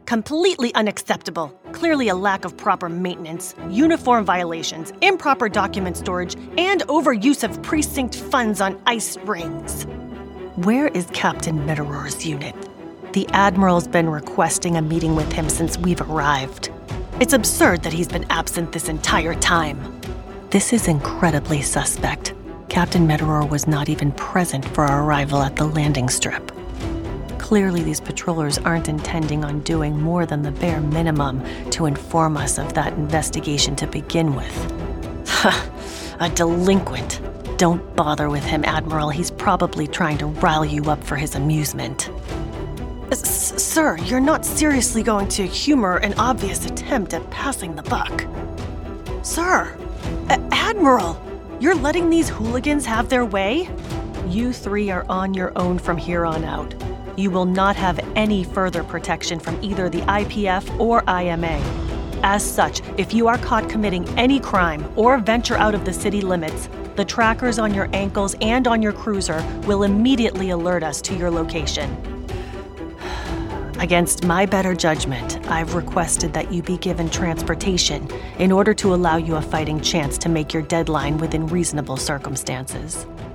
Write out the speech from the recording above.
Completely unacceptable. Clearly a lack of proper maintenance, uniform violations, improper document storage, and overuse of precinct funds on ice rings. Where is Captain Meteor's unit? The Admiral's been requesting a meeting with him since we've arrived. It's absurd that he's been absent this entire time. This is incredibly suspect. Captain Meteor was not even present for our arrival at the landing strip. Clearly, these patrollers aren't intending on doing more than the bare minimum to inform us of that investigation to begin with. A delinquent. Don't bother with him, Admiral. He's probably trying to rile you up for his amusement. Sir, you're not seriously going to humor an obvious attempt at passing the buck. Sir! Admiral! You're letting these hooligans have their way? You three are on your own from here on out. You will not have any further protection from either the IPF or IMA. As such, if you are caught committing any crime or venture out of the city limits, the trackers on your ankles and on your cruiser will immediately alert us to your location. Against my better judgment, I've requested that you be given transportation in order to allow you a fighting chance to make your deadline within reasonable circumstances.